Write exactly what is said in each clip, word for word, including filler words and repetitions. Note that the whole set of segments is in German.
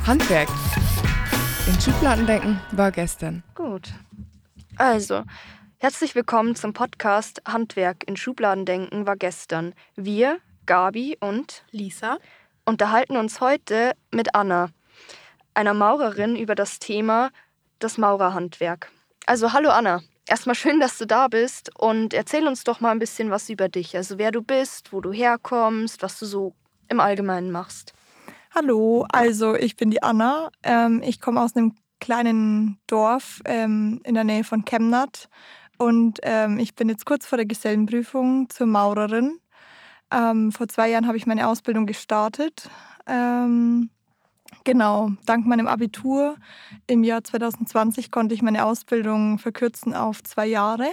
Handwerk. In Schubladen denken war gestern. Gut. Also, herzlich willkommen zum Podcast Handwerk in Schubladen denken war gestern. Wir, Gabi und Lisa, unterhalten uns heute mit Anna, einer Maurerin, über das Thema das Maurerhandwerk. Also hallo Anna, erstmal schön, dass du da bist und erzähl uns doch mal ein bisschen was über dich. Also wer du bist, wo du herkommst, was du so im Allgemeinen machst. Hallo, also ich bin die Anna. Ähm, ich komme aus einem kleinen Dorf ähm, in der Nähe von Chemnat und ähm, ich bin jetzt kurz vor der Gesellenprüfung zur Maurerin. Ähm, vor zwei Jahren habe ich meine Ausbildung gestartet. Ähm, genau, dank meinem Abitur im Jahr zwanzig zwanzig konnte ich meine Ausbildung verkürzen auf zwei Jahre.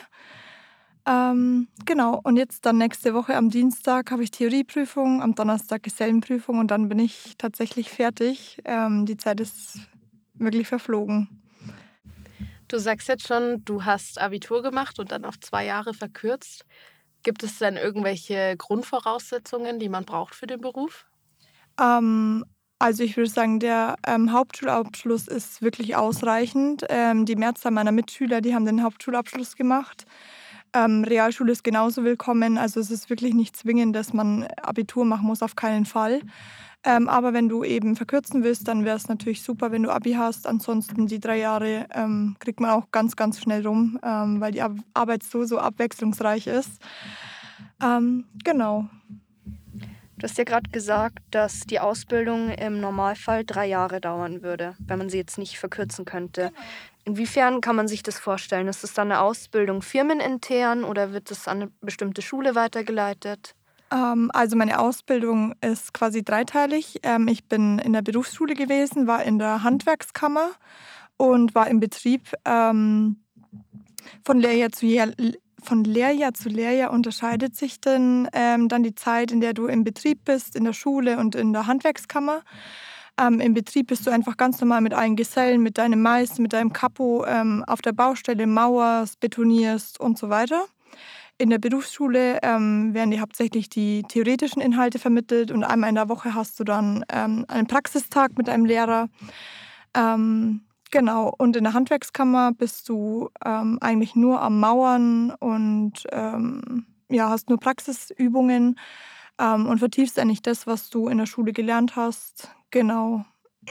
Ähm, genau, und jetzt dann nächste Woche am Dienstag habe ich Theorieprüfung, am Donnerstag Gesellenprüfung und dann bin ich tatsächlich fertig. Ähm, die Zeit ist wirklich verflogen. du sagst jetzt schon, du hast Abitur gemacht und dann auf zwei Jahre verkürzt. Gibt es denn irgendwelche Grundvoraussetzungen, die man braucht für den Beruf? Ähm, also ich würde sagen, der ähm, Hauptschulabschluss ist wirklich ausreichend. Ähm, die Mehrzahl meiner Mitschüler, die haben den Hauptschulabschluss gemacht. Ähm, Realschule ist genauso willkommen. Also es ist wirklich nicht zwingend, dass man Abitur machen muss, auf keinen Fall. Ähm, aber wenn du eben verkürzen willst, dann wäre es natürlich super, wenn du Abi hast. Ansonsten die drei Jahre ähm, kriegt man auch ganz, ganz schnell rum, ähm, weil die Ar- Arbeit so, so abwechslungsreich ist. Ähm, genau. Du hast ja gerade gesagt, dass die Ausbildung im Normalfall drei Jahre dauern würde, wenn man sie jetzt nicht verkürzen könnte. Inwiefern kann man sich das vorstellen? Ist es dann eine Ausbildung firmenintern oder wird es an eine bestimmte Schule weitergeleitet? Ähm, also meine Ausbildung ist quasi dreiteilig. Ähm, ich bin in der Berufsschule gewesen, war in der Handwerkskammer und war im Betrieb. Ähm, von Lehrjahr zu Jahr, von Lehrjahr zu Lehrjahr unterscheidet sich denn, ähm, dann die Zeit, in der du im Betrieb bist, in der Schule und in der Handwerkskammer. Ähm, Im Betrieb bist du einfach ganz normal mit allen Gesellen, mit deinem Meister, mit deinem Kapo ähm, auf der Baustelle mauerst, betonierst und so weiter. In der Berufsschule ähm, werden dir hauptsächlich die theoretischen Inhalte vermittelt und einmal in der Woche hast du dann ähm, einen Praxistag mit einem Lehrer. Ähm, genau, und in der Handwerkskammer bist du ähm, eigentlich nur am Mauern und ähm, ja, hast nur Praxisübungen ähm, und vertiefst eigentlich das, was du in der Schule gelernt hast. Genau.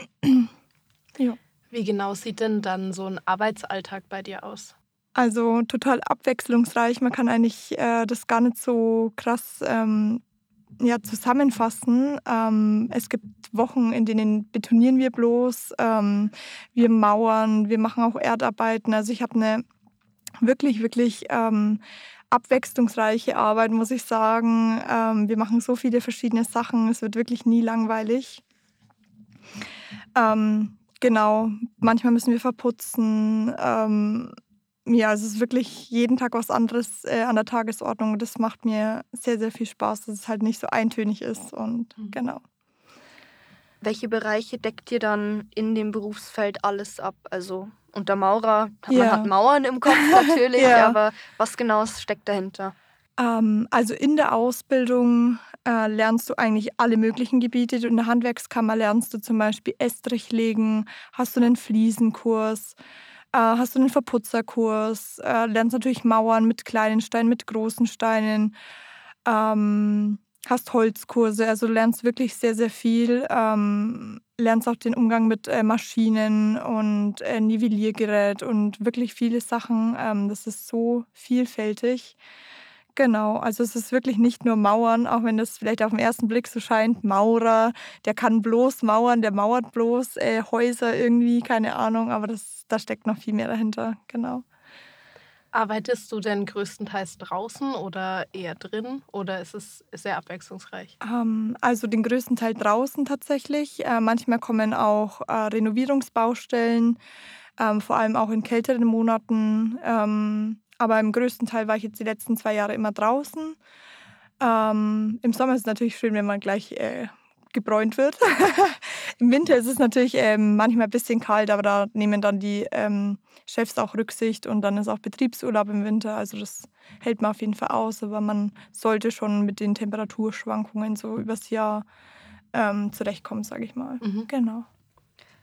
Ja. Wie genau sieht denn dann so ein Arbeitsalltag bei dir aus? Also total abwechslungsreich. Man kann eigentlich äh, das gar nicht so krass ähm, ja, zusammenfassen. Ähm, es gibt Wochen, in denen betonieren wir bloß, ähm, wir mauern, wir machen auch Erdarbeiten. Also ich habe eine wirklich, wirklich ähm, abwechslungsreiche Arbeit, muss ich sagen. Ähm, wir machen so viele verschiedene Sachen. Es wird wirklich nie langweilig. Ähm, genau, manchmal müssen wir verputzen. Ähm, ja, also es ist wirklich jeden Tag was anderes äh, an der Tagesordnung. Das macht mir sehr, sehr viel Spaß, dass es halt nicht so eintönig ist. Und Mhm. genau. Welche Bereiche deckt ihr dann in dem Berufsfeld alles ab? Also unter Maurer, man Ja. hat Mauern im Kopf natürlich, Ja. aber was genau steckt dahinter? Ähm, also in der Ausbildung äh, lernst du eigentlich alle möglichen Gebiete. In der Handwerkskammer lernst du zum Beispiel Estrich legen, hast du einen Fliesenkurs, äh, hast du einen Verputzerkurs, äh, lernst natürlich Mauern mit kleinen Steinen, mit großen Steinen, ähm, hast Holzkurse, also du lernst wirklich sehr, sehr viel, ähm, lernst auch den Umgang mit äh, Maschinen und äh, Nivelliergerät und wirklich viele Sachen. Ähm, das ist so vielfältig. Genau, also es ist wirklich nicht nur Mauern, auch wenn das vielleicht auf den ersten Blick so scheint. Maurer, der kann bloß mauern, der mauert bloß äh, Häuser irgendwie, keine Ahnung, aber das, da steckt noch viel mehr dahinter, genau. Arbeitest du denn größtenteils draußen oder eher drin oder ist es sehr abwechslungsreich? Ähm, also den größten Teil draußen tatsächlich. Äh, manchmal kommen auch äh, Renovierungsbaustellen, ähm, vor allem auch in kälteren Monaten. Ähm, aber im größten Teil war ich jetzt die letzten zwei Jahre immer draußen. Ähm, Im Sommer ist es natürlich schön, wenn man gleich äh, gebräunt wird. Im Winter ist es natürlich ähm, manchmal ein bisschen kalt, aber da nehmen dann die ähm, Chefs auch Rücksicht und dann ist auch Betriebsurlaub im Winter. Also das hält man auf jeden Fall aus, aber man sollte schon mit den Temperaturschwankungen so übers Jahr ähm, zurechtkommen, sage ich mal. Mhm. Genau.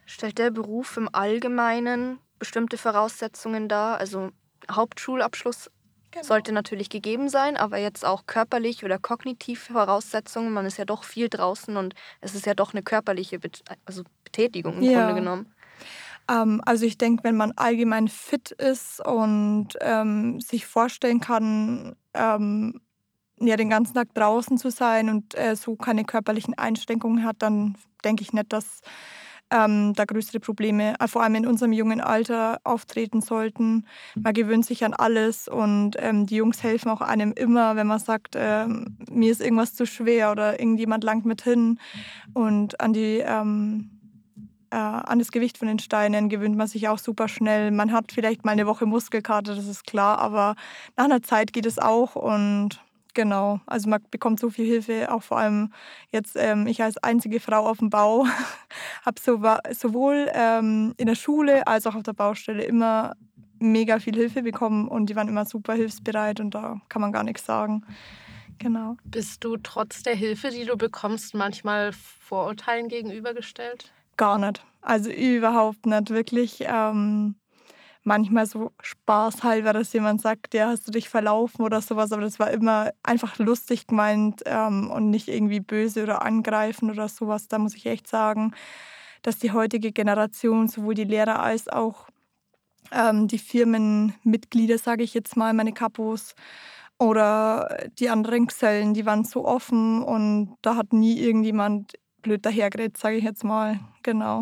Stellt der Beruf im Allgemeinen bestimmte Voraussetzungen dar? Also Hauptschulabschluss Genau. sollte natürlich gegeben sein, aber jetzt auch körperlich oder kognitiv Voraussetzungen. Man ist ja doch viel draußen und es ist ja doch eine körperliche Bet- also Betätigung im Ja. Grunde genommen. Ähm, also ich denke, wenn man allgemein fit ist und ähm, sich vorstellen kann, ähm, ja, den ganzen Tag draußen zu sein und äh, so keine körperlichen Einschränkungen hat, dann denke ich nicht, dass ähm, da größere Probleme, äh, vor allem in unserem jungen Alter, auftreten sollten. Man gewöhnt sich an alles und ähm, die Jungs helfen auch einem immer, wenn man sagt, ähm, mir ist irgendwas zu schwer oder irgendjemand langt mit hin. Und an die ähm, äh, an das Gewicht von den Steinen gewöhnt man sich auch super schnell. Man hat vielleicht mal eine Woche Muskelkater, das ist klar, aber nach einer Zeit geht es auch und genau, also man bekommt so viel Hilfe, auch vor allem jetzt ähm, ich als einzige Frau auf dem Bau habe so, sowohl ähm, in der Schule als auch auf der Baustelle immer mega viel Hilfe bekommen und die waren immer super hilfsbereit und da kann man gar nichts sagen. Genau. Bist du trotz der Hilfe, die du bekommst, manchmal Vorurteilen gegenübergestellt? Gar nicht. Also überhaupt nicht. Wirklich ähm, manchmal so spaßhalber, dass jemand sagt, ja, hast du dich verlaufen oder sowas. Aber das war immer einfach lustig gemeint ähm, und nicht irgendwie böse oder angreifend oder sowas. Da muss ich echt sagen, dass die heutige Generation, sowohl die Lehrer als auch ähm, die Firmenmitglieder, sage ich jetzt mal, meine Kapos oder die anderen Gesellen, die waren so offen und da hat nie irgendjemand blöd dahergeredet, sage ich jetzt mal. Genau.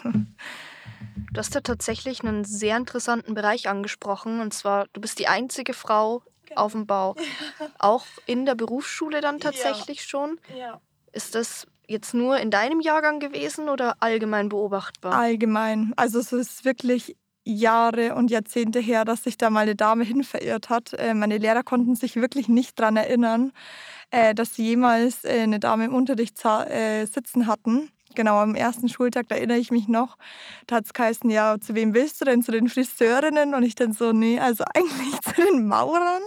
Du hast ja tatsächlich einen sehr interessanten Bereich angesprochen. Und zwar, du bist die einzige Frau auf dem Bau. Auch in der Berufsschule dann tatsächlich schon. Ja. Ist das jetzt nur in deinem Jahrgang gewesen oder allgemein beobachtbar? Allgemein. Also es ist wirklich Jahre und Jahrzehnte her, dass sich da mal eine Dame hinverirrt hat. Äh, Meine Lehrer konnten sich wirklich nicht daran erinnern, äh, dass sie jemals äh, eine Dame im Unterricht za- äh, sitzen hatten. Genau, am ersten Schultag, da erinnere ich mich noch, da hat es geheißen, ja, zu wem willst du denn? Zu den Friseurinnen? Und ich dann so, nee, also eigentlich zu den Maurern.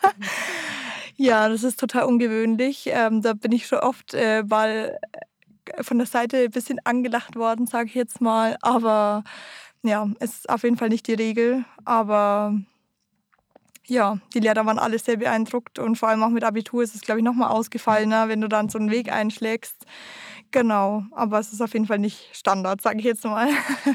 Ja, das ist total ungewöhnlich. Ähm, da bin ich schon oft äh, mal von der Seite ein bisschen angelacht worden, sage ich jetzt mal. Aber ja, es ist auf jeden Fall nicht die Regel. Aber ja, die Lehrer waren alle sehr beeindruckt und vor allem auch mit Abitur ist es, glaube ich, nochmal ausgefallener, wenn du dann so einen Weg einschlägst. Genau, aber es ist auf jeden Fall nicht Standard, sage ich jetzt mal.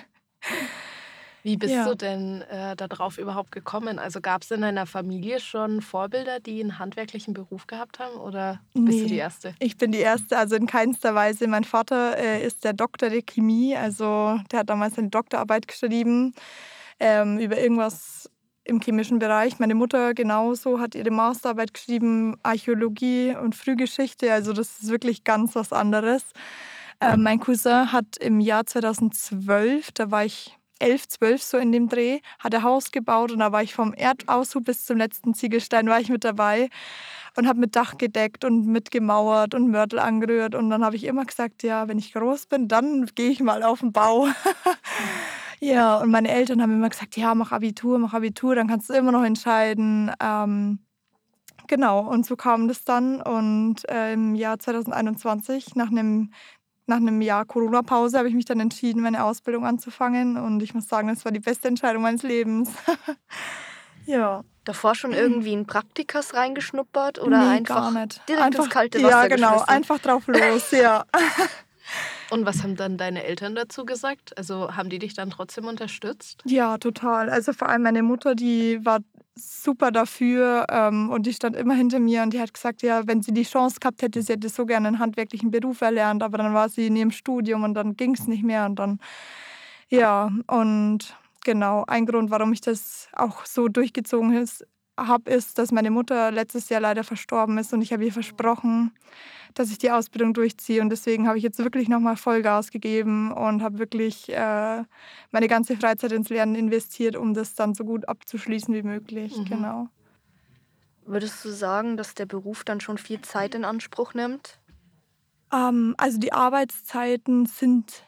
Wie bist Ja. du denn äh, darauf überhaupt gekommen? Also gab es in deiner Familie schon Vorbilder, die einen handwerklichen Beruf gehabt haben oder bist du die Nee, Erste? ich bin die Erste, also in keinster Weise. Mein Vater äh, ist der Doktor der Chemie, also der hat damals eine Doktorarbeit geschrieben ähm, über irgendwas im chemischen Bereich. Meine Mutter genauso hat ihre Masterarbeit geschrieben, Archäologie und Frühgeschichte, also das ist wirklich ganz was anderes. Äh, mein Cousin hat im Jahr zweitausendzwölf, da war ich elf, zwölf so in dem Dreh, hat er Haus gebaut und da war ich vom Erdaushub bis zum letzten Ziegelstein war ich mit dabei und habe mit Dach gedeckt und mitgemauert und Mörtel angerührt und dann habe ich immer gesagt, ja, wenn ich groß bin, dann gehe ich mal auf den Bau. Ja, und meine Eltern haben immer gesagt, ja, mach Abitur, mach Abitur, dann kannst du immer noch entscheiden. Ähm, genau, und so kam das dann und äh, im Jahr zweitausendeinundzwanzig, nach einem nach einem Jahr Corona-Pause, habe ich mich dann entschieden, meine Ausbildung anzufangen. Und ich muss sagen, das war die beste Entscheidung meines Lebens. Ja. Davor schon irgendwie in Praktikas reingeschnuppert oder Nee, einfach gar nicht. direkt Einfach, ins kalte Wasser ja, genau, geschmissen? einfach drauf los, ja. Und was haben dann deine Eltern dazu gesagt? Also haben die dich dann trotzdem unterstützt? Ja, total. Also vor allem meine Mutter, die war super dafür ähm, und die stand immer hinter mir und die hat gesagt, ja, wenn sie die Chance gehabt hätte, sie hätte so gerne einen handwerklichen Beruf erlernt, aber dann war sie in ihrem Studium und dann ging es nicht mehr und dann, ja, und genau, ein Grund, warum ich das auch so durchgezogen habe, ist, dass meine Mutter letztes Jahr leider verstorben ist und ich habe ihr versprochen, dass ich die Ausbildung durchziehe und deswegen habe ich jetzt wirklich nochmal Vollgas gegeben und habe wirklich äh, meine ganze Freizeit ins Lernen investiert, um das dann so gut abzuschließen wie möglich. Mhm. Genau. Würdest du sagen, dass der Beruf dann schon viel Zeit in Anspruch nimmt? Ähm, also die Arbeitszeiten sind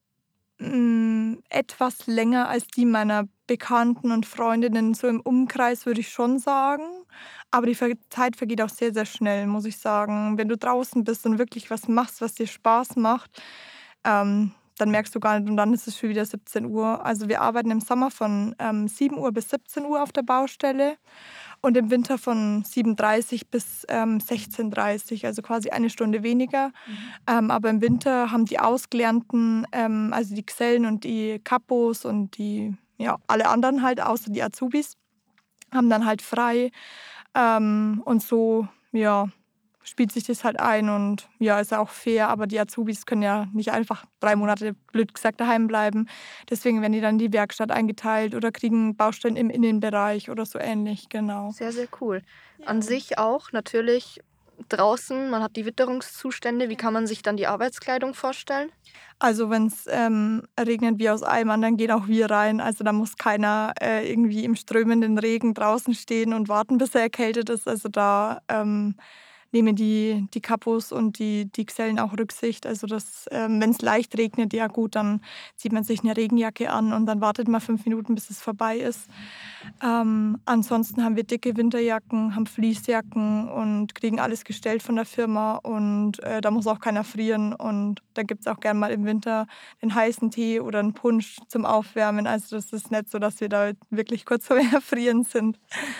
mh, etwas länger als die meiner Bekannten und Freundinnen. So im Umkreis würde ich schon sagen. Aber die Ver- Zeit vergeht auch sehr, sehr schnell, muss ich sagen. Wenn du draußen bist und wirklich was machst, was dir Spaß macht, ähm, dann merkst du gar nicht und dann ist es schon wieder siebzehn Uhr. Also wir arbeiten im Sommer von ähm, sieben Uhr bis siebzehn Uhr auf der Baustelle und im Winter von sieben Uhr dreißig bis ähm, sechzehn Uhr dreißig, also quasi eine Stunde weniger. Mhm. Ähm, aber im Winter haben die Ausgelernten, ähm, also die Gesellen und die Kapos und die, ja, alle anderen halt, außer die Azubis, haben dann halt frei. Ähm, und so, ja, spielt sich das halt ein und ja, ist ja auch fair, aber die Azubis können ja nicht einfach drei Monate, blöd gesagt, daheim bleiben. Deswegen werden die dann in die Werkstatt eingeteilt oder kriegen Baustellen im Innenbereich oder so ähnlich, genau. Sehr, sehr cool. An sich auch natürlich draußen, man hat die Witterungszustände. Wie kann man sich dann die Arbeitskleidung vorstellen? Also wenn es ähm, regnet wie aus Eimern, dann gehen auch wir rein. Also da muss keiner äh, irgendwie im strömenden Regen draußen stehen und warten, bis er erkältet ist. Also da ähm, nehmen die, die Kapos und die, die Gesellen auch Rücksicht. Also das, ähm, wenn es leicht regnet, ja gut, dann zieht man sich eine Regenjacke an und dann wartet man fünf Minuten, bis es vorbei ist. Ähm, ansonsten haben wir dicke Winterjacken, haben Fließjacken und kriegen alles gestellt von der Firma und äh, da muss auch keiner frieren und da gibt es auch gern mal im Winter einen heißen Tee oder einen Punsch zum Aufwärmen. Also das ist nicht so, dass wir da wirklich kurz vor Erfrieren sind.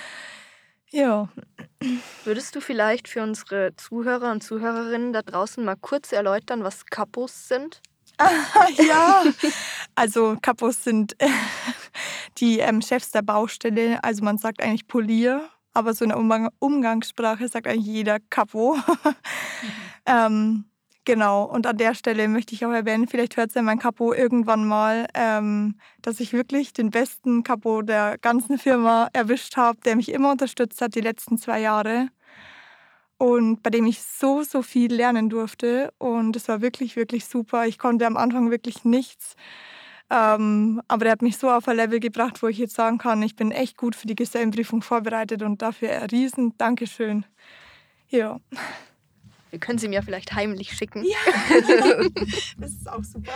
Ja. Würdest du vielleicht für unsere Zuhörer und Zuhörerinnen da draußen mal kurz erläutern, was Kapos sind? Ja, also Kapos sind äh, die ähm, Chefs der Baustelle. Also man sagt eigentlich Polier, aber so in der Umgang Umgangssprache sagt eigentlich jeder Kapo. Mhm. ähm, genau, und an der Stelle möchte ich auch erwähnen, vielleicht hört es ja mein Kapo irgendwann mal, ähm, dass ich wirklich den besten Kapo der ganzen Firma erwischt habe, der mich immer unterstützt hat die letzten zwei Jahre. Und bei dem ich so, so viel lernen durfte. Und es war wirklich, wirklich super. Ich konnte am Anfang wirklich nichts. Ähm, aber der hat mich so auf ein Level gebracht, wo ich jetzt sagen kann, ich bin echt gut für die Gesellenprüfung vorbereitet. Und dafür ein riesen Dankeschön. Ja. Wir können sie mir vielleicht heimlich schicken. Ja, das ist auch super.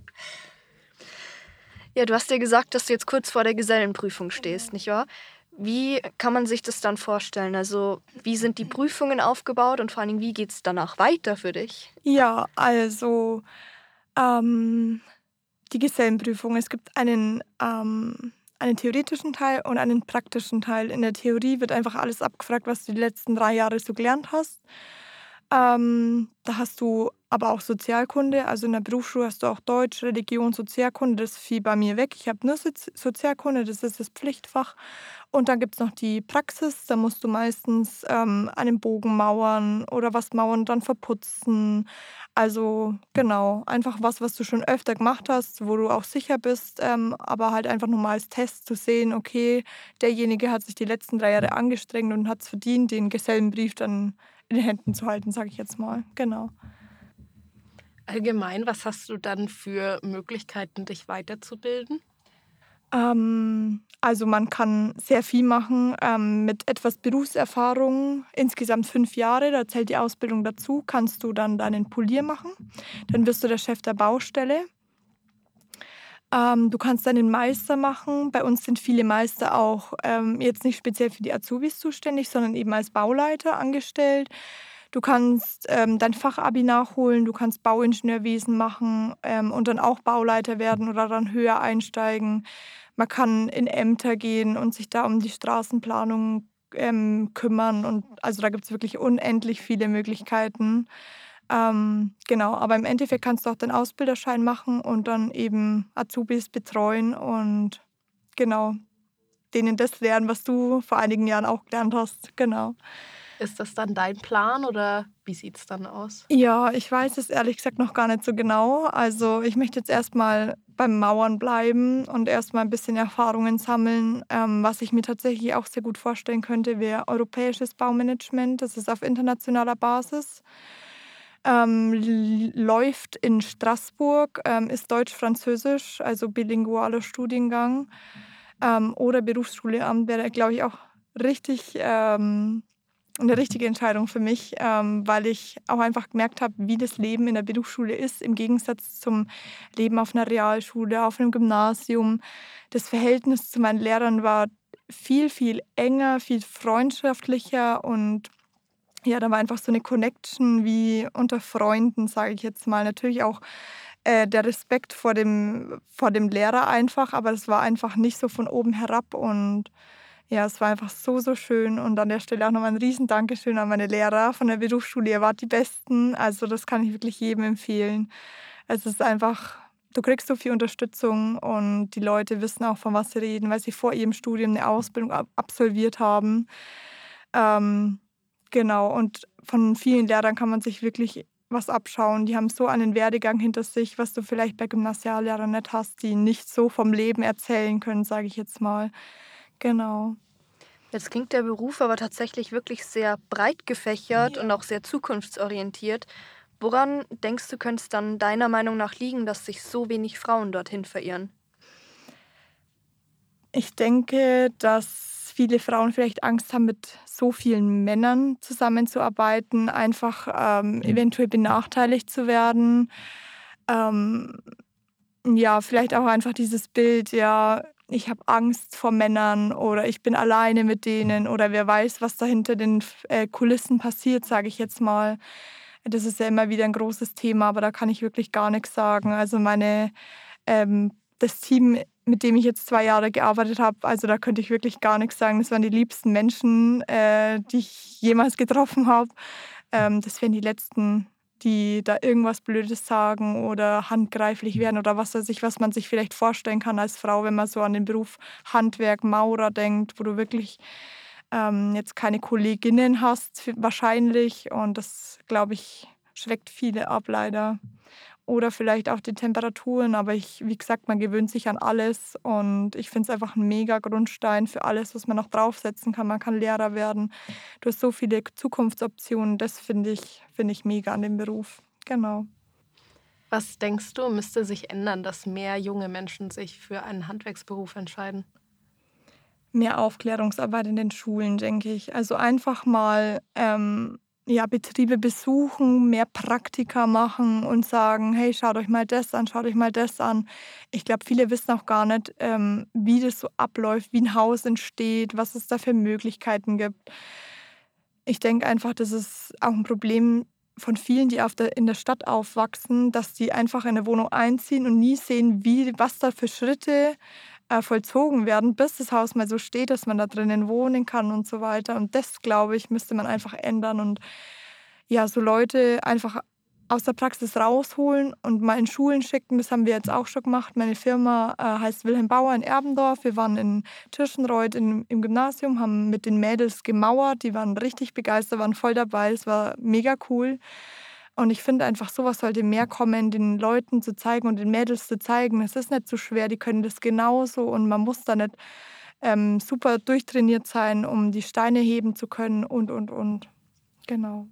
Ja, du hast ja gesagt, dass du jetzt kurz vor der Gesellenprüfung stehst, ja. Nicht wahr? Wie kann man sich das dann vorstellen? Also wie sind die Prüfungen aufgebaut und vor allen Dingen, wie geht es danach weiter für dich? Ja, also ähm, die Gesellenprüfung. Es gibt einen, ähm, einen theoretischen Teil und einen praktischen Teil. In der Theorie wird einfach alles abgefragt, was du die letzten drei Jahre so gelernt hast. Ähm, da hast du aber auch Sozialkunde. Also in der Berufsschule hast du auch Deutsch, Religion, Sozialkunde. Das fiel bei mir weg. Ich habe nur Sozi- Sozialkunde, das ist das Pflichtfach. Und dann gibt es noch die Praxis. Da musst du meistens ähm, einen Bogen mauern oder was mauern, dann verputzen. Also genau, einfach was, was du schon öfter gemacht hast, wo du auch sicher bist. Ähm, aber halt einfach nur mal als Test zu sehen, okay, derjenige hat sich die letzten drei Jahre angestrengt und hat es verdient, den Gesellenbrief dann in den Händen zu halten, sage ich jetzt mal. Genau. Allgemein, was hast du dann für Möglichkeiten, dich weiterzubilden? Ähm, also man kann sehr viel machen ähm, mit etwas Berufserfahrung, insgesamt fünf Jahre, da zählt die Ausbildung dazu, kannst du dann deinen Polier machen. Dann wirst du der Chef der Baustelle. Ähm, du kannst dann den Meister machen. Bei uns sind viele Meister auch ähm, jetzt nicht speziell für die Azubis zuständig, sondern eben als Bauleiter angestellt. Du kannst ähm, dein Fachabi nachholen, du kannst Bauingenieurwesen machen ähm, und dann auch Bauleiter werden oder dann höher einsteigen. Man kann in Ämter gehen und sich da um die Straßenplanung ähm, kümmern. Und also da gibt es wirklich unendlich viele Möglichkeiten. Ähm, genau, aber im Endeffekt kannst du auch den Ausbilderschein machen und dann eben Azubis betreuen und genau, denen das lernen, was du vor einigen Jahren auch gelernt hast. Genau. Ist das dann dein Plan oder wie sieht es dann aus? Ja, ich weiß es ehrlich gesagt noch gar nicht so genau. Also ich möchte jetzt erstmal beim Mauern bleiben und erstmal ein bisschen Erfahrungen sammeln. Ähm, was ich mir tatsächlich auch sehr gut vorstellen könnte, wäre europäisches Baumanagement. Das ist auf internationaler Basis. Ähm, l- läuft in Straßburg, ähm, ist Deutsch-Französisch, also bilingualer Studiengang. Ähm, oder Berufsschule Amt wäre, glaube ich, auch richtig ähm, eine richtige Entscheidung für mich, ähm, weil ich auch einfach gemerkt habe, wie das Leben in der Berufsschule ist, im Gegensatz zum Leben auf einer Realschule, auf einem Gymnasium. Das Verhältnis zu meinen Lehrern war viel, viel enger, viel freundschaftlicher und ja, da war einfach so eine Connection wie unter Freunden, sage ich jetzt mal. Natürlich auch äh, der Respekt vor dem, vor dem Lehrer einfach, aber es war einfach nicht so von oben herab und ja, es war einfach so, so schön und an der Stelle auch nochmal ein riesen Dankeschön an meine Lehrer von der Berufsschule. Ihr wart die Besten, also das kann ich wirklich jedem empfehlen. Es ist einfach, du kriegst so viel Unterstützung und die Leute wissen auch, von was sie reden, weil sie vor ihrem Studium eine Ausbildung ab- absolviert haben. Ähm, genau, und von vielen Lehrern kann man sich wirklich was abschauen. Die haben so einen Werdegang hinter sich, was du vielleicht bei Gymnasiallehrern nicht hast, die nicht so vom Leben erzählen können, sage ich jetzt mal. Genau. Jetzt klingt der Beruf aber tatsächlich wirklich sehr breit gefächert Ja. und auch sehr zukunftsorientiert. Woran denkst du, könnte es dann deiner Meinung nach liegen, dass sich so wenig Frauen dorthin verirren? Ich denke, dass viele Frauen vielleicht Angst haben, mit so vielen Männern zusammenzuarbeiten, einfach ähm, eventuell benachteiligt zu werden. Ähm, ja, vielleicht auch einfach dieses Bild, ja, ich habe Angst vor Männern oder ich bin alleine mit denen oder wer weiß, was da hinter den äh, Kulissen passiert, sage ich jetzt mal. Das ist ja immer wieder ein großes Thema, aber da kann ich wirklich gar nichts sagen. Also meine, ähm, das Team, mit dem ich jetzt zwei Jahre gearbeitet habe, also da könnte ich wirklich gar nichts sagen. Das waren die liebsten Menschen, äh, die ich jemals getroffen habe. Ähm, das wären die letzten, die da irgendwas Blödes sagen oder handgreiflich werden oder was weiß ich, was man sich vielleicht vorstellen kann als Frau, wenn man so an den Beruf Handwerk, Maurer denkt, wo du wirklich ähm, jetzt keine Kolleginnen hast, f- wahrscheinlich. Und das, glaube ich, schreckt viele ab, leider. Oder vielleicht auch die Temperaturen. Aber ich, wie gesagt, man gewöhnt sich an alles. Und ich finde es einfach ein mega Grundstein für alles, was man noch draufsetzen kann. Man kann Lehrer werden. Du hast so viele Zukunftsoptionen. Das finde ich, finde ich mega an dem Beruf. Genau. Was denkst du, müsste sich ändern, dass mehr junge Menschen sich für einen Handwerksberuf entscheiden? Mehr Aufklärungsarbeit in den Schulen, denke ich. Also einfach mal ähm, ja, Betriebe besuchen, mehr Praktika machen und sagen, hey, schaut euch mal das an, schaut euch mal das an. Ich glaube, viele wissen auch gar nicht, ähm, wie das so abläuft, wie ein Haus entsteht, was es da für Möglichkeiten gibt. Ich denke einfach, das ist auch ein Problem von vielen, die auf der, in der Stadt aufwachsen, dass die einfach in eine Wohnung einziehen und nie sehen, wie, was da für Schritte äh, vollzogen werden, bis das Haus mal so steht, dass man da drinnen wohnen kann und so weiter. Und das, glaube ich, müsste man einfach ändern und ja, so Leute einfach aus der Praxis rausholen und mal in Schulen schicken. Das haben wir jetzt auch schon gemacht. Meine Firma äh, heißt Wilhelm Bauer in Erbendorf. Wir waren in Tirschenreuth in, im Gymnasium, haben mit den Mädels gemauert. Die waren richtig begeistert, waren voll dabei. Es war mega cool. Und ich finde einfach, sowas sollte mehr kommen, den Leuten zu zeigen und den Mädels zu zeigen. Es ist nicht so schwer, die können das genauso und man muss da nicht ähm, super durchtrainiert sein, um die Steine heben zu können und, und, und. Genau.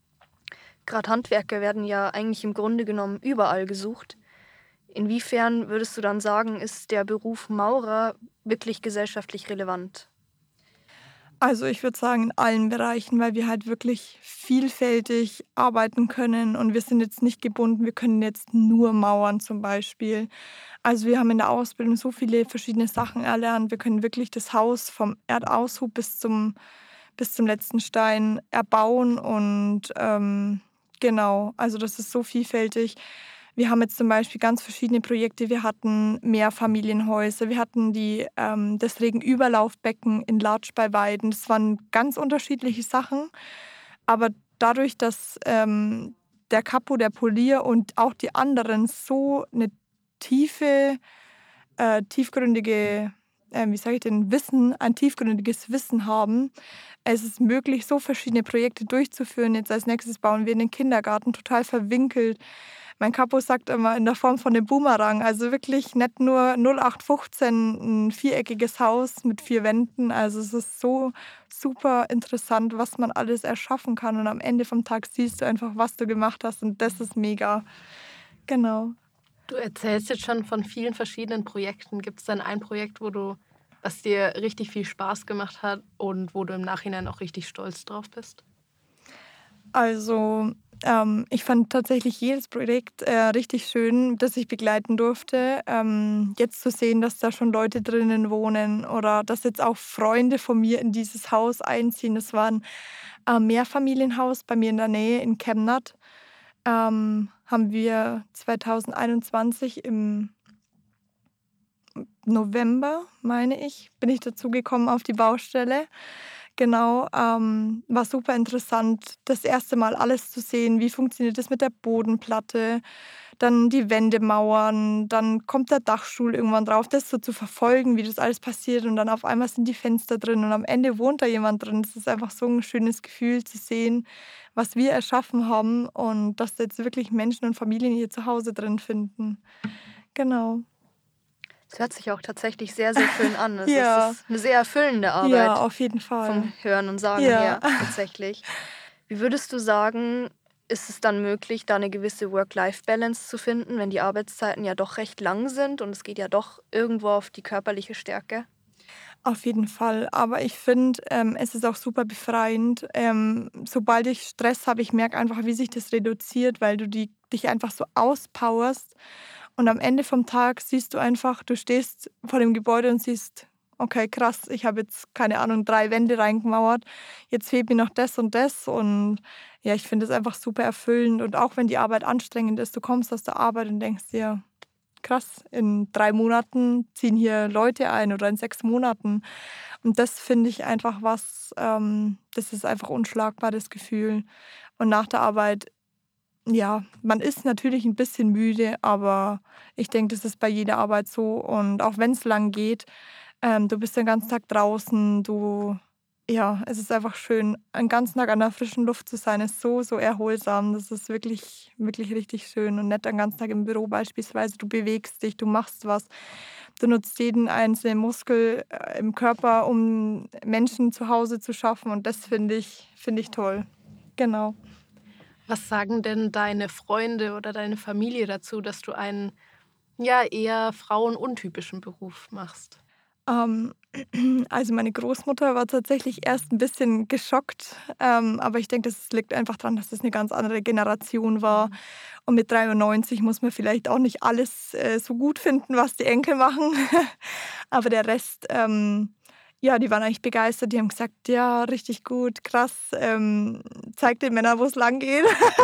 Gerade Handwerker werden ja eigentlich im Grunde genommen überall gesucht. Inwiefern würdest du dann sagen, ist der Beruf Maurer wirklich gesellschaftlich relevant? Also ich würde sagen, in allen Bereichen, weil wir halt wirklich vielfältig arbeiten können und wir sind jetzt nicht gebunden, wir können jetzt nur mauern zum Beispiel. Also wir haben in der Ausbildung so viele verschiedene Sachen erlernt. Wir können wirklich das Haus vom Erdaushub bis zum, bis zum letzten Stein erbauen und ähm, genau, also das ist so vielfältig. Wir haben jetzt zum Beispiel ganz verschiedene Projekte. Wir hatten Mehrfamilienhäuser, wir hatten die, ähm, das Regenüberlaufbecken in Latsch bei Weiden. Das waren ganz unterschiedliche Sachen. Aber dadurch, dass ähm, der Kapo, der Polier und auch die anderen so eine tiefe, äh, tiefgründige, äh, wie sage ich denn, Wissen, ein tiefgründiges Wissen haben, es ist möglich, so verschiedene Projekte durchzuführen. Jetzt als nächstes bauen wir einen Kindergarten, total verwinkelt. Mein Kapo sagt immer in der Form von einem Boomerang, also wirklich nicht nur null acht fünfzehn ein viereckiges Haus mit vier Wänden. Also es ist so super interessant, was man alles erschaffen kann und am Ende vom Tag siehst du einfach, was du gemacht hast und das ist mega. Genau. Du erzählst jetzt schon von vielen verschiedenen Projekten. Gibt es denn ein Projekt, wo du, was dir richtig viel Spaß gemacht hat und wo du im Nachhinein auch richtig stolz drauf bist? Also ähm, ich fand tatsächlich jedes Projekt äh, richtig schön, das ich begleiten durfte. Ähm, jetzt zu sehen, dass da schon Leute drinnen wohnen oder dass jetzt auch Freunde von mir in dieses Haus einziehen. Das war ein äh, Mehrfamilienhaus bei mir in der Nähe in Chemnat. ähm, haben wir zwanzig einundzwanzig im November, meine ich, bin ich dazugekommen auf die Baustelle. Genau, ähm, war super interessant, das erste Mal alles zu sehen. Wie funktioniert das mit der Bodenplatte? Dann die Wendemauern, dann kommt der Dachstuhl irgendwann drauf, das so zu verfolgen, wie das alles passiert. Und dann auf einmal sind die Fenster drin und am Ende wohnt da jemand drin. Das ist einfach so ein schönes Gefühl zu sehen, was wir erschaffen haben und dass jetzt wirklich Menschen und Familien hier zu Hause drin finden. Genau. Es hört sich auch tatsächlich sehr, sehr schön an. Es Ja. ist eine sehr erfüllende Arbeit. Ja, auf jeden Fall. Vom Hören und Sagen Ja. her tatsächlich. Wie würdest du sagen, ist es dann möglich, da eine gewisse Work-Life-Balance zu finden, wenn die Arbeitszeiten ja doch recht lang sind und es geht ja doch irgendwo auf die körperliche Stärke? Auf jeden Fall. Aber ich finde, ähm, es ist auch super befreiend. Ähm, sobald ich Stress habe, ich merke einfach, wie sich das reduziert, weil du die, dich einfach so auspowerst. Und am Ende vom Tag siehst du einfach, du stehst vor dem Gebäude und siehst, okay, krass, ich habe jetzt, keine Ahnung, drei Wände reingemauert. Jetzt fehlt mir noch das und das. Und ja, ich finde es einfach super erfüllend. Und auch wenn die Arbeit anstrengend ist, du kommst aus der Arbeit und denkst dir, krass, in drei Monaten ziehen hier Leute ein oder in sechs Monaten. Und das finde ich einfach was, ähm, das ist einfach unschlagbar, das Gefühl. Und nach der Arbeit, ja, man ist natürlich ein bisschen müde, aber ich denke, das ist bei jeder Arbeit so. Und auch wenn es lang geht, ähm, du bist den ganzen Tag draußen, du, ja, es ist einfach schön. Einen ganzen Tag an der frischen Luft zu sein, ist so, so erholsam. Das ist wirklich, wirklich richtig schön und nicht den ganzen Tag im Büro beispielsweise. Du bewegst dich, du machst was. Du nutzt jeden einzelnen Muskel äh, im Körper, um Menschen zu Hause zu schaffen. Und das finde ich, finde ich toll. Genau. Was sagen denn deine Freunde oder deine Familie dazu, dass du einen ja eher frauenuntypischen Beruf machst? Ähm, also meine Großmutter war tatsächlich erst ein bisschen geschockt, ähm, aber ich denke, das liegt einfach daran, dass das eine ganz andere Generation war. Und mit dreiundneunzig muss man vielleicht auch nicht alles äh, so gut finden, was die Enkel machen. Aber der Rest, ähm, ja, die waren eigentlich begeistert. Die haben gesagt, ja, richtig gut, krass, ähm, zeig den Männern, wo es lang geht.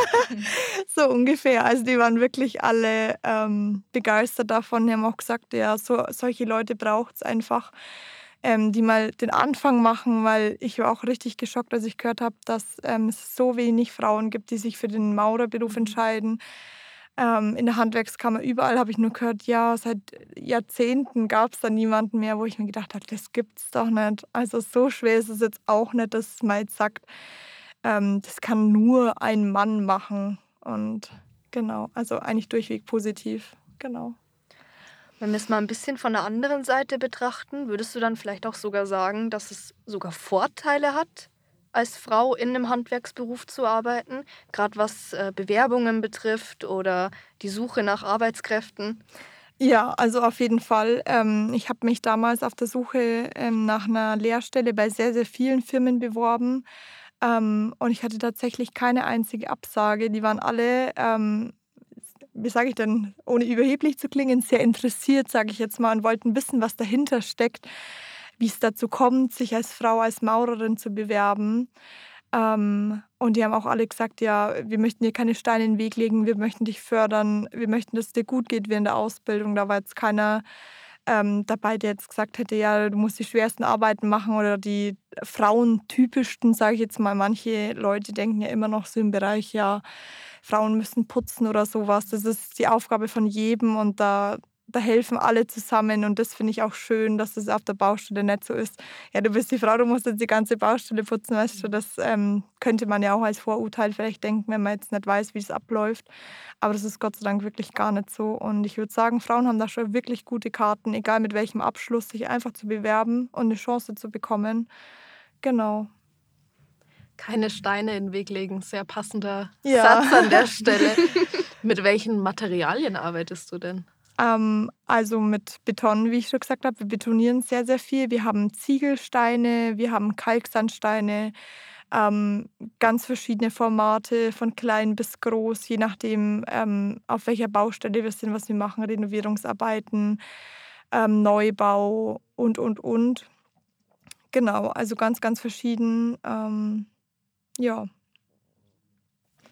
So ungefähr. Also die waren wirklich alle ähm, begeistert davon. Die haben auch gesagt, ja, so, solche Leute braucht es einfach, ähm, die mal den Anfang machen, weil ich war auch richtig geschockt, als ich gehört habe, dass ähm, es so wenig Frauen gibt, die sich für den Maurerberuf entscheiden. Ähm, in der Handwerkskammer, überall habe ich nur gehört, ja, seit Jahrzehnten gab es da niemanden mehr, wo ich mir gedacht habe, das gibt's doch nicht. Also so schwer ist es jetzt auch nicht, dass man jetzt sagt, ähm, das kann nur ein Mann machen. Und genau, also eigentlich durchweg positiv. Genau. Wenn wir es mal ein bisschen von der anderen Seite betrachten, würdest du dann vielleicht auch sogar sagen, dass es sogar Vorteile hat, als Frau in einem Handwerksberuf zu arbeiten, gerade was äh, Bewerbungen betrifft oder die Suche nach Arbeitskräften? Ja, also auf jeden Fall. Ähm, ich habe mich damals auf der Suche ähm, nach einer Lehrstelle bei sehr, sehr vielen Firmen beworben. Ähm, und ich hatte tatsächlich keine einzige Absage. Die waren alle, ähm, wie sage ich denn, ohne überheblich zu klingen, sehr interessiert, sage ich jetzt mal, und wollten wissen, was dahinter steckt, wie es dazu kommt, sich als Frau, als Maurerin zu bewerben. Ähm, und die haben auch alle gesagt, ja, wir möchten dir keine Steine in den Weg legen, wir möchten dich fördern, wir möchten, dass es dir gut geht während der Ausbildung. Da war jetzt keiner ähm, dabei, der jetzt gesagt hätte, ja, du musst die schwersten Arbeiten machen oder die frauentypischsten, sage ich jetzt mal. Manche Leute denken ja immer noch so im Bereich, ja, Frauen müssen putzen oder sowas. Das ist die Aufgabe von jedem und da, da helfen alle zusammen. Und das finde ich auch schön, dass das auf der Baustelle nicht so ist. Ja, du bist die Frau, du musst jetzt die ganze Baustelle putzen, weißt du. Das ähm, könnte man ja auch als Vorurteil vielleicht denken, wenn man jetzt nicht weiß, wie es abläuft. Aber das ist Gott sei Dank wirklich gar nicht so. Und ich würde sagen, Frauen haben da schon wirklich gute Karten, egal mit welchem Abschluss, sich einfach zu bewerben und eine Chance zu bekommen. Genau. Keine Steine in den Weg legen, sehr passender Ja. Satz an der Stelle. Mit welchen Materialien arbeitest du denn? Ähm, also mit Beton, wie ich schon gesagt habe. Wir betonieren sehr, sehr viel. Wir haben Ziegelsteine, wir haben Kalksandsteine, ähm, ganz verschiedene Formate, von klein bis groß, je nachdem, ähm, auf welcher Baustelle wir sind, was wir machen, Renovierungsarbeiten, ähm, Neubau und, und, und. Genau, also ganz, ganz verschieden. Ähm, ja.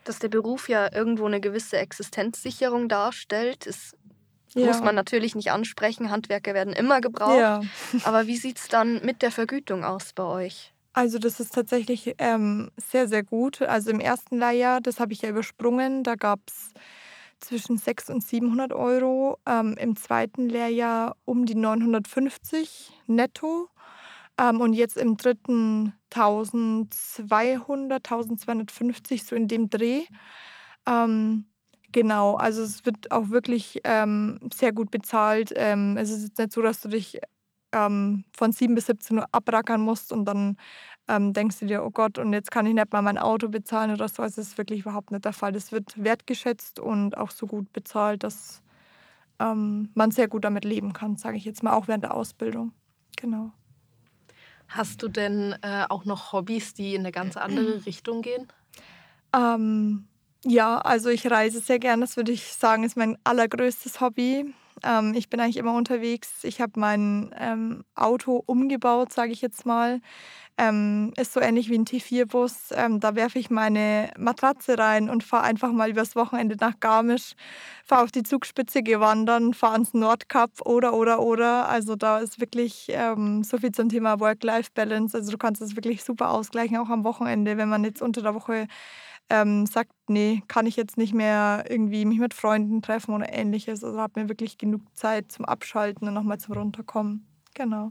dass der Beruf ja irgendwo eine gewisse Existenzsicherung darstellt, ist, Ja. muss man natürlich nicht ansprechen. Handwerker werden immer gebraucht. Ja. Aber wie sieht es dann mit der Vergütung aus bei euch? Also das ist tatsächlich ähm, sehr, sehr gut. Also im ersten Lehrjahr, das habe ich ja übersprungen, da gab es zwischen sechshundert und siebenhundert Euro. Ähm, Im zweiten Lehrjahr um die neunhundertfünfzig netto. Ähm, und jetzt im dritten eintausendzweihundert, eintausendzweihundertfünfzig, so in dem Dreh. Ähm, genau, also es wird auch wirklich ähm, sehr gut bezahlt. Ähm, es ist jetzt nicht so, dass du dich ähm, von sieben bis siebzehn Uhr abrackern musst und dann ähm, denkst du dir, oh Gott, und jetzt kann ich nicht mal mein Auto bezahlen oder so. Also das ist wirklich überhaupt nicht der Fall. Das wird wertgeschätzt und auch so gut bezahlt, dass ähm, man sehr gut damit leben kann, sage ich jetzt mal, auch während der Ausbildung. Genau. Hast du denn äh, auch noch Hobbys, die in eine ganz andere Richtung gehen? Ähm, ja, also ich reise sehr gern. Das würde ich sagen, ist mein allergrößtes Hobby. Ähm, ich bin eigentlich immer unterwegs. Ich habe mein ähm, Auto umgebaut, sage ich jetzt mal. Ähm, ist so ähnlich wie ein T vier Bus. Ähm, da werfe ich meine Matratze rein und fahre einfach mal übers Wochenende nach Garmisch, fahre auf die Zugspitze gewandern, fahre ans Nordkap oder, oder, oder. Also da ist wirklich ähm, so viel zum Thema Work-Life-Balance. Also du kannst es wirklich super ausgleichen, auch am Wochenende, wenn man jetzt unter der Woche ähm, sagt, nee, kann ich jetzt nicht mehr irgendwie mich mit Freunden treffen oder Ähnliches. Also habe mir wirklich genug Zeit zum Abschalten und nochmal zum Runterkommen. Genau.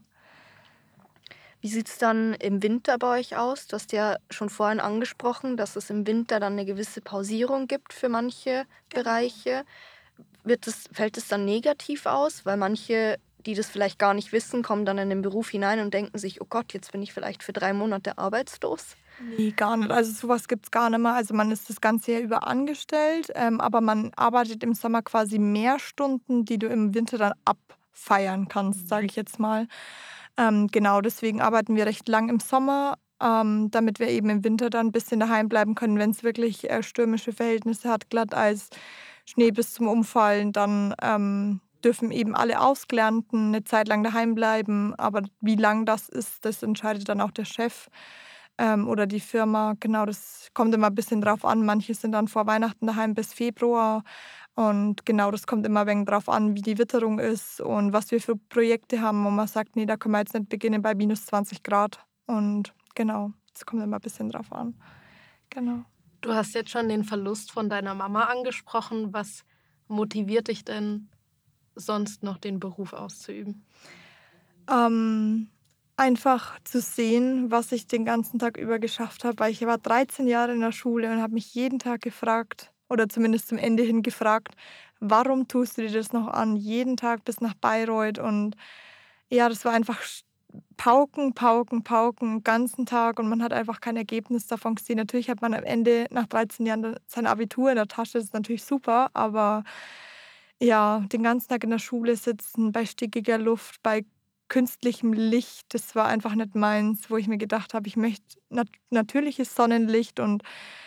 Wie sieht es dann im Winter bei euch aus? Du hast ja schon vorhin angesprochen, dass es im Winter dann eine gewisse Pausierung gibt für manche Bereiche. Wird es, fällt es dann negativ aus? Weil manche, die das vielleicht gar nicht wissen, kommen dann in den Beruf hinein und denken sich, oh Gott, jetzt bin ich vielleicht für drei Monate arbeitslos. Nee, gar nicht. Also sowas gibt es gar nicht mehr. Also man ist das ganze Jahr über angestellt, ähm, aber man arbeitet im Sommer quasi mehr Stunden, die du im Winter dann abfeiern kannst, sage ich jetzt mal. Ähm, genau, deswegen arbeiten wir recht lang im Sommer, ähm, damit wir eben im Winter dann ein bisschen daheim bleiben können, wenn es wirklich äh, stürmische Verhältnisse hat, Glatteis, Schnee bis zum Umfallen, dann ähm, dürfen eben alle Ausgelernten eine Zeit lang daheim bleiben. Aber wie lang das ist, das entscheidet dann auch der Chef ähm, oder die Firma. Genau, das kommt immer ein bisschen drauf an. Manche sind dann vor Weihnachten daheim bis Februar. Und genau, das kommt immer ein wenig drauf an, wie die Witterung ist und was wir für Projekte haben, wo man sagt, nee, da können wir jetzt nicht beginnen bei minus zwanzig Grad. Und genau, das kommt immer ein bisschen drauf an. Genau. Du hast jetzt schon den Verlust von deiner Mama angesprochen. Was motiviert dich denn sonst noch, den Beruf auszuüben? Ähm, einfach zu sehen, was ich den ganzen Tag über geschafft habe, weil ich war dreizehn Jahre in der Schule und habe mich jeden Tag gefragt, oder zumindest zum Ende hin gefragt, warum tust du dir das noch an, jeden Tag bis nach Bayreuth? Und ja, das war einfach sch- Pauken, Pauken, Pauken, den ganzen Tag und man hat einfach kein Ergebnis davon gesehen. Natürlich hat man am Ende nach dreizehn Jahren sein Abitur in der Tasche, das ist natürlich super, aber ja, den ganzen Tag in der Schule sitzen, bei stickiger Luft, bei künstlichem Licht, das war einfach nicht meins, wo ich mir gedacht habe, ich möchte nat natürliches Sonnenlicht und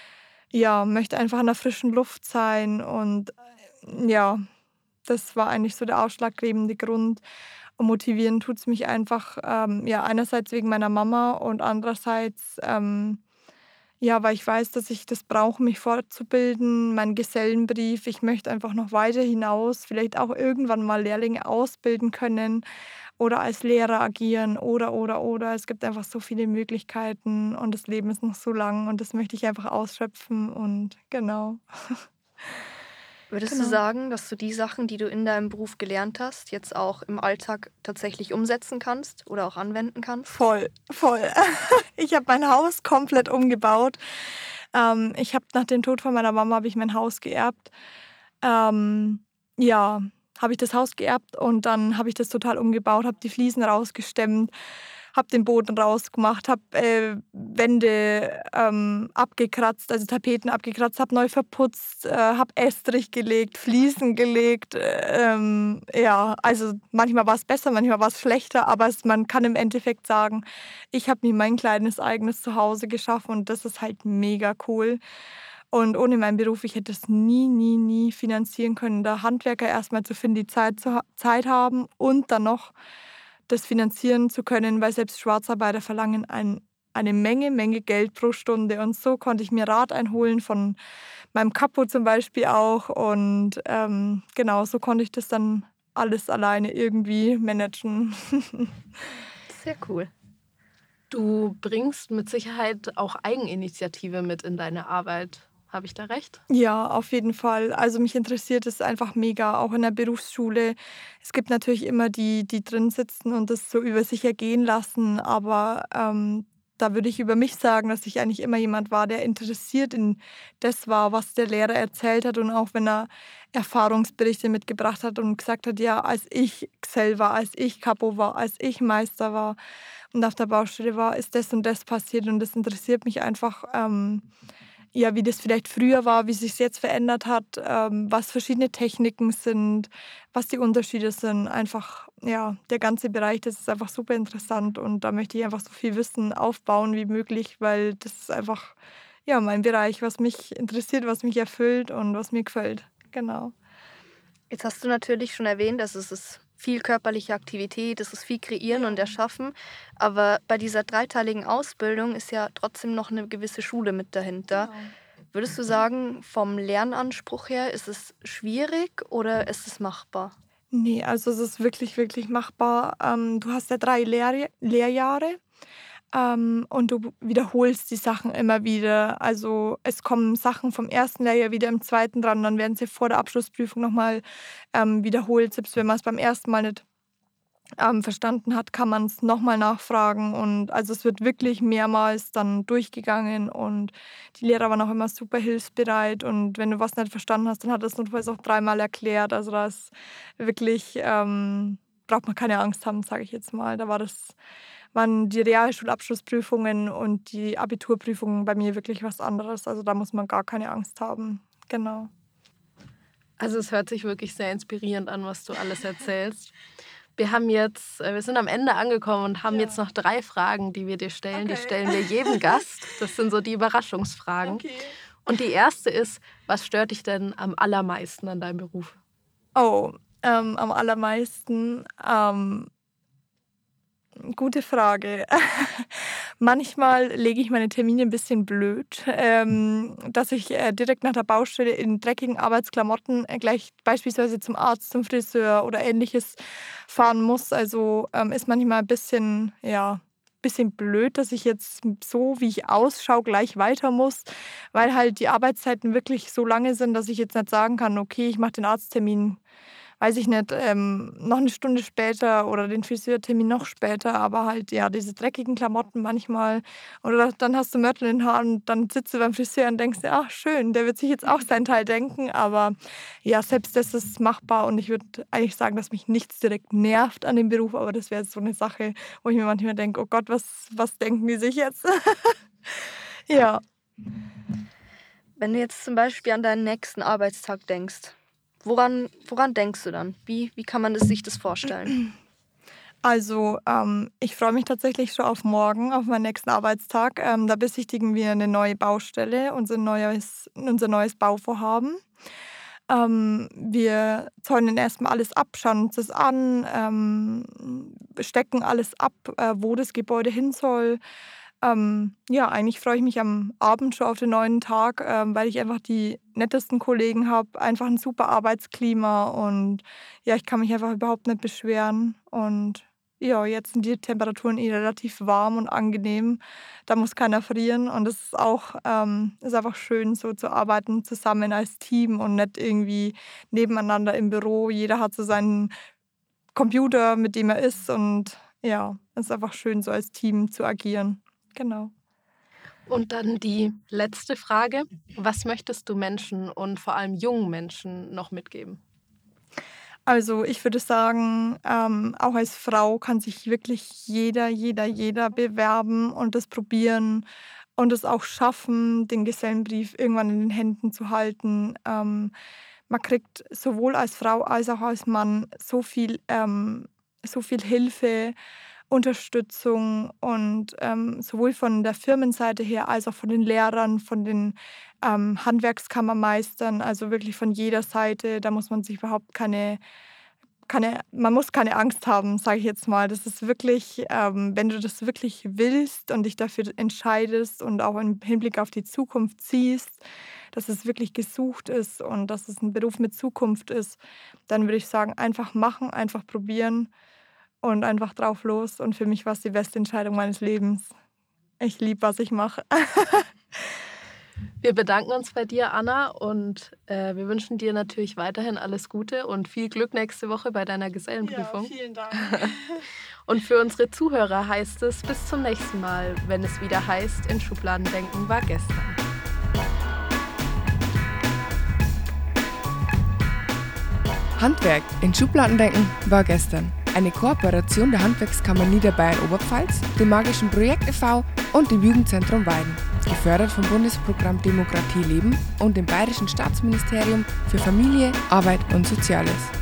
ja, möchte einfach an der frischen Luft sein. Und äh, ja, das war eigentlich so der ausschlaggebende Grund. Und motivieren tut es mich einfach, ähm, ja, einerseits wegen meiner Mama und andererseits, ähm, ja, weil ich weiß, dass ich das brauche, mich fortzubilden, mein Gesellenbrief. Ich möchte einfach noch weiter hinaus, vielleicht auch irgendwann mal Lehrlinge ausbilden können oder als Lehrer agieren oder, oder, oder. Es gibt einfach so viele Möglichkeiten und das Leben ist noch so lang und das möchte ich einfach ausschöpfen und genau. Würdest du Genau. sagen, dass du die Sachen, die du in deinem Beruf gelernt hast, jetzt auch im Alltag tatsächlich umsetzen kannst oder auch anwenden kannst? Voll, voll. Ich habe mein Haus komplett umgebaut. Ähm, ich habe nach dem Tod von meiner Mama habe ich mein Haus geerbt. Ähm, ja, habe ich das Haus geerbt und dann habe ich das total umgebaut, habe die Fliesen rausgestemmt, habe den Boden rausgemacht, habe äh, Wände ähm, abgekratzt, also Tapeten abgekratzt, habe neu verputzt, äh, habe Estrich gelegt, Fliesen gelegt. Äh, ähm, ja, also manchmal war es besser, manchmal war es schlechter, aber es, man kann im Endeffekt sagen, ich habe mir mein kleines eigenes Zuhause geschaffen und das ist halt mega cool. Und ohne meinen Beruf, ich hätte es nie, nie, nie finanzieren können, da Handwerker erstmal zu finden, die Zeit, zu, ha- Zeit haben und dann noch das finanzieren zu können, weil selbst Schwarzarbeiter verlangen ein eine Menge, Menge Geld pro Stunde. Und so konnte ich mir Rat einholen von meinem Kapo zum Beispiel auch. Und ähm, genau, so konnte ich das dann alles alleine irgendwie managen. Sehr cool. Du bringst mit Sicherheit auch Eigeninitiative mit in deine Arbeit. Habe ich da recht? Ja, auf jeden Fall. Also mich interessiert es einfach mega, auch in der Berufsschule. Es gibt natürlich immer die, die drin sitzen und das so über sich ergehen lassen, aber ähm, da würde ich über mich sagen, dass ich eigentlich immer jemand war, der interessiert in das war, was der Lehrer erzählt hat und auch wenn er Erfahrungsberichte mitgebracht hat und gesagt hat, ja, als ich Gesell war, als ich Kapo war, als ich Meister war und auf der Baustelle war, ist das und das passiert und das interessiert mich einfach. Ähm, ja, wie das vielleicht früher war, wie sich jetzt verändert hat, ähm, was verschiedene Techniken sind, was die Unterschiede sind. Einfach, ja, der ganze Bereich, das ist einfach super interessant und da möchte ich einfach so viel Wissen aufbauen wie möglich, weil das ist einfach, ja, mein Bereich, was mich interessiert, was mich erfüllt und was mir gefällt. Genau. Jetzt hast du natürlich schon erwähnt, dass es ist viel körperliche Aktivität, es ist viel Kreieren und Erschaffen. Aber bei dieser dreiteiligen Ausbildung ist ja trotzdem noch eine gewisse Schule mit dahinter. Genau. Würdest du sagen, vom Lernanspruch her, ist es schwierig oder ist es machbar? Nee, also es ist wirklich, wirklich machbar. Ähm, du hast ja drei Lehr Lehrjahre. Ähm, und du wiederholst die Sachen immer wieder. Also es kommen Sachen vom ersten Lehrjahr wieder im zweiten dran, dann werden sie vor der Abschlussprüfung nochmal ähm, wiederholt. Selbst wenn man es beim ersten Mal nicht ähm, verstanden hat, kann man es nochmal nachfragen. Und also es wird wirklich mehrmals dann durchgegangen und die Lehrer waren auch immer super hilfsbereit. Und wenn du was nicht verstanden hast, dann hat es notfalls auch dreimal erklärt. Also da ist wirklich, ähm, braucht man keine Angst haben, sage ich jetzt mal. Da war das waren die Realschulabschlussprüfungen und die Abiturprüfungen bei mir wirklich was anderes. Also da muss man gar keine Angst haben. Genau. Also es hört sich wirklich sehr inspirierend an, was du alles erzählst. Wir haben jetzt, äh, wir sind am Ende angekommen und haben Ja. jetzt noch drei Fragen, die wir dir stellen. Die Okay. stellen wir jedem Gast. Das sind so die Überraschungsfragen. Und die erste ist, was stört dich denn am allermeisten an deinem Beruf? Oh, ähm, am allermeisten. Ähm, gute Frage. Manchmal lege ich meine Termine ein bisschen blöd, ähm, dass ich äh, direkt nach der Baustelle in dreckigen Arbeitsklamotten äh, gleich beispielsweise zum Arzt, zum Friseur oder Ähnliches fahren muss. Also ähm, ist manchmal ein bisschen, ja, bisschen blöd, dass ich jetzt so, wie ich ausschaue, gleich weiter muss, weil halt die Arbeitszeiten wirklich so lange sind, dass ich jetzt nicht sagen kann, okay, ich mache den Arzttermin, weiß ich nicht, ähm, noch eine Stunde später oder den Friseurtermin noch später, aber halt, ja, diese dreckigen Klamotten manchmal. Oder dann hast du Mörtel in den Haaren und dann sitzt du beim Friseur und denkst dir, ach schön, der wird sich jetzt auch seinen Teil denken. Aber ja, selbst das ist machbar und ich würde eigentlich sagen, dass mich nichts direkt nervt an dem Beruf, aber das wäre so eine Sache, wo ich mir manchmal denke, oh Gott, was, was denken die sich jetzt? Ja. Wenn du jetzt zum Beispiel an deinen nächsten Arbeitstag denkst, woran, woran denkst du dann? Wie, wie kann man das, sich das vorstellen? Also, ähm, ich freue mich tatsächlich schon auf morgen, auf meinen nächsten Arbeitstag. Ähm, da besichtigen wir eine neue Baustelle, unser neues, unser neues Bauvorhaben. Ähm, wir zäunen erstmal alles ab, schauen uns das an, ähm, stecken alles ab, äh, wo das Gebäude hin soll. Ähm, ja, eigentlich freue ich mich am Abend schon auf den neuen Tag, ähm, weil ich einfach die nettesten Kollegen habe, einfach ein super Arbeitsklima und ja, ich kann mich einfach überhaupt nicht beschweren. Und ja, jetzt sind die Temperaturen eh relativ warm und angenehm. Da muss keiner frieren und es ist auch ähm, ist einfach schön, so zu arbeiten zusammen als Team und nicht irgendwie nebeneinander im Büro. Jeder hat so seinen Computer, mit dem er ist und ja, es ist einfach schön, so als Team zu agieren. Genau. Und dann die letzte Frage. Was möchtest du Menschen und vor allem jungen Menschen noch mitgeben? Also ich würde sagen, ähm, auch als Frau kann sich wirklich jeder, jeder, jeder bewerben und das probieren und es auch schaffen, den Gesellenbrief irgendwann in den Händen zu halten. Ähm, man kriegt sowohl als Frau als auch als Mann so viel, ähm, so viel Hilfe, Unterstützung und ähm, sowohl von der Firmenseite her als auch von den Lehrern, von den ähm, Handwerkskammermeistern, also wirklich von jeder Seite. Da muss man sich überhaupt keine keine, man muss keine Angst haben, sage ich jetzt mal. Das ist wirklich, ähm, wenn du das wirklich willst und dich dafür entscheidest und auch im Hinblick auf die Zukunft siehst, dass es wirklich gesucht ist und dass es ein Beruf mit Zukunft ist, dann würde ich sagen, einfach machen, einfach probieren und einfach drauf los. Und für mich war es die beste Entscheidung meines Lebens. Ich liebe, was ich mache. Wir bedanken uns bei dir, Anna, und äh, wir wünschen dir natürlich weiterhin alles Gute und viel Glück nächste Woche bei deiner Gesellenprüfung. Ja, vielen Dank. Und für unsere Zuhörer heißt es bis zum nächsten Mal, wenn es wieder heißt, in Schubladen denken war gestern. Handwerk in Schubladen denken war gestern. Eine Kooperation der Handwerkskammer Niederbayern-Oberpfalz, dem Magischen Projekt e V und dem Jugendzentrum Weiden. Gefördert vom Bundesprogramm Demokratie leben und dem Bayerischen Staatsministerium für Familie, Arbeit und Soziales.